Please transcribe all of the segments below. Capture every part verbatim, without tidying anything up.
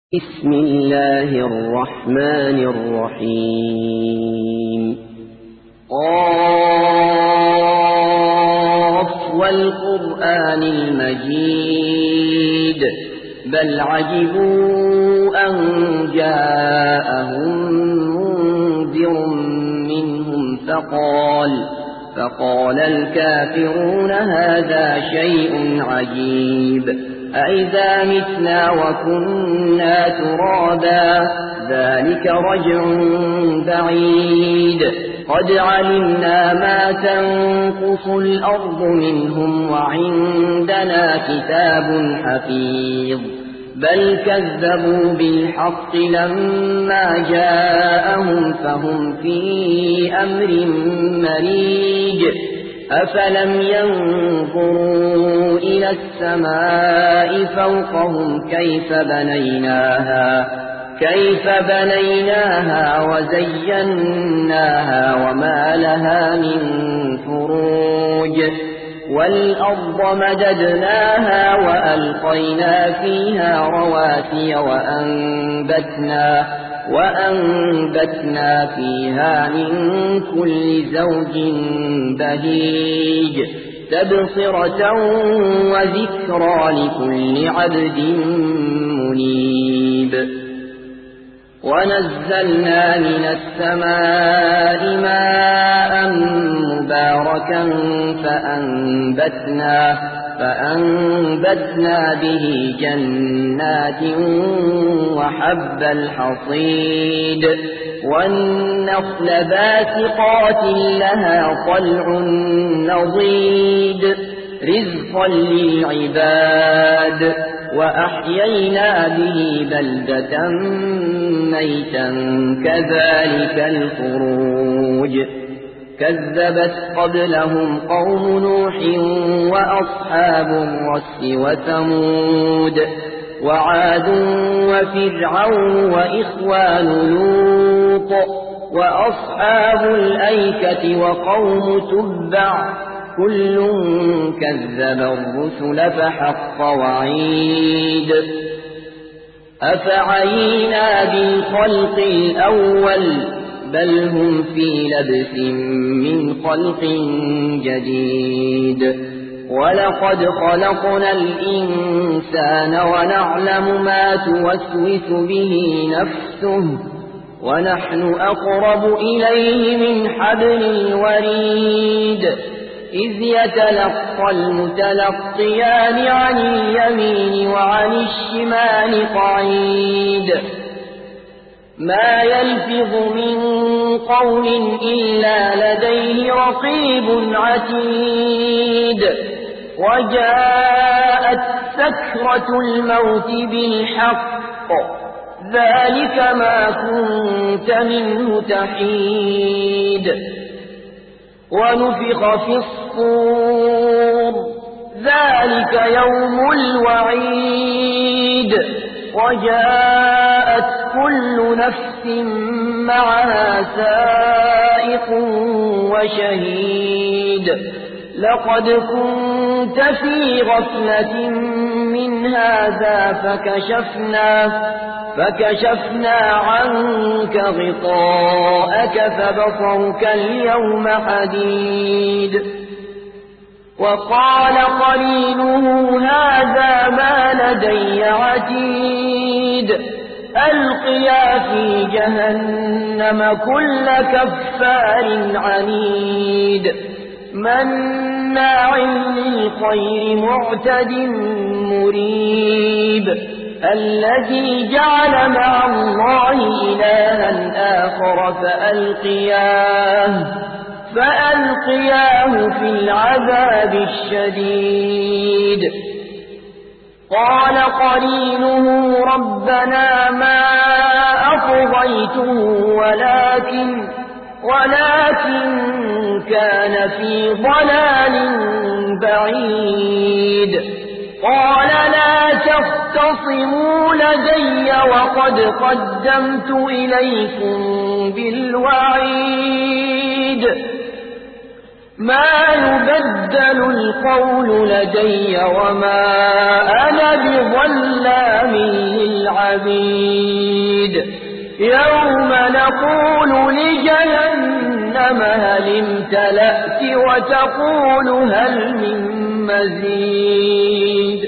بسم الله الرحمن الرحيم قاف والقرآن المجيد بل عجبوا أن جاءهم منذر منهم فقال فقال الكافرون هذا شيء عجيب أئذا متنا وكنا ترابا ذلك رجع بعيد قد علمنا ما تنقص الأرض منهم وعندنا كتاب حفيظ بل كذبوا بالحق لما جاءهم فهم في أمر مريج أفلم ينظروا إلى السماء فوقهم كيف بنيناها كيف بنيناها وزيناها وما لها من فروج والأرض مددناها وألقينا فيها رواسي وأنبتنا وأنبتنا فيها من كل زوج بهيج تبصرة وذكرى لكل عبد منيب ونزلنا من السماء ماء مباركا فأنبتنا فأنبتنا به جنات وحب الحصيد والنخل باسقات لها طلع نضيد رزقا للعباد وأحيينا به بلدة ميتا كذلك الخروج كذبت قبلهم قوم نوح وأصحاب الرس وثمود وعاد وفرعون وإخوان لوط وأصحاب الأيكة وقوم تبع كل كذب الرسل فحق وعيد أفعينا بالخلق الأول بل هم في لبس من خلق جديد ولقد خلقنا الإنسان ونعلم ما توسوس به نفسه ونحن أقرب إليه من حبل الوريد إذ يتلقى المتلقيان عن اليمين وعن الشمال قعيد ما يلفظ من قول إلا لديه رقيب عتيد وجاءت سكرة الموت بالحق ذلك ما كنت منه تحيد ونفخ في الصور ذلك يوم الوعيد وجاءت كل نفس معها سائق وشهيد لقد كنت في غفلة من هذا فكشفنا فكشفنا عنك غطاءك فبصرك اليوم حديد وقال قرينه هذا ما لدي عتيد ألقيا في جهنم كل كفار عنيد مناع للخير معتد مريب الذي جعل مع الله إلها آخر فألقياه فألقياه في العذاب الشديد قال قرينه ربنا ما أطغيته ولكن ولكن كان في ضلال بعيد قال لا تختصموا لدي وقد قدمت إليكم بالوعيد ما يبدل القول لدي وما أنا بظلام للعبيد يوم نقول لجهنم هل امتلأت وتقول هل من مزيد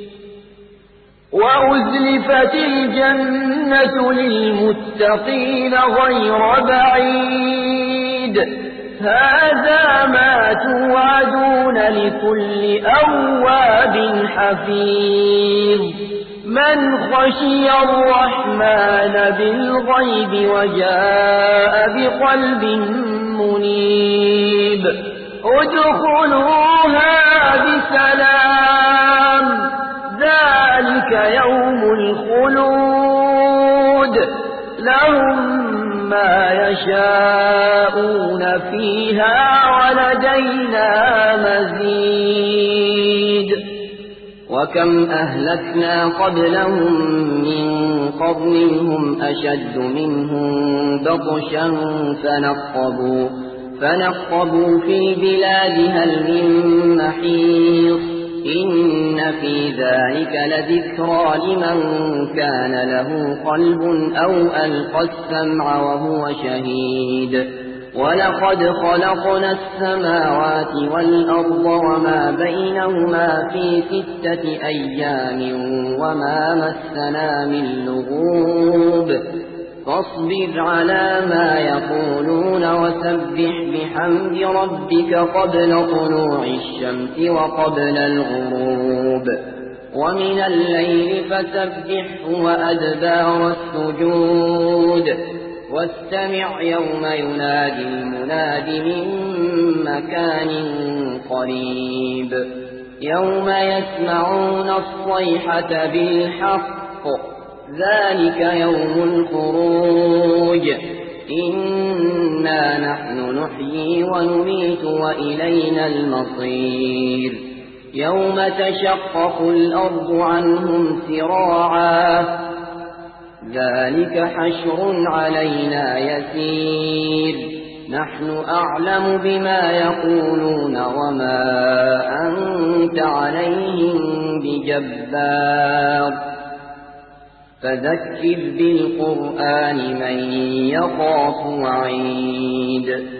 وأزلفت الجنة للمتقين غير بعيد هذا ما توعدون لكل أواب حفيظ من خشي الرحمن بالغيب وجاء بقلب منيب ادخلوها بسلام ذلك يوم الخلود لهم ما يشاءون فيها ولدينا مزيد وكم أهلكنا قبلهم من قرن هم أشد منهم بطشا فنقبوا, فنقبوا في البلاد هل من محيص إن في ذلك لذكرى لمن كان له قلب أو ألقى السمع وهو شهيد ولقد خلقنا السماوات والأرض وما بينهما في ستة أيام وما مسنا من لغوب فاصبر على ما يقولون وسبح بحمد ربك قبل طلوع الشمس وقبل الغروب ومن الليل فسبحه وأدبار السجود واستمع يوم ينادي المناد من مكان قريب يوم يسمعون الصيحة بالحق ذلك يوم الخروج إنا نحن نحيي ونميت وإلينا المصير يوم تشقق الأرض عنهم سراعا ذلك حشر علينا يسير نحن أعلم بما يقولون وما أنت عليهم بجبار فذكر بالقرآن من يخاف وعيد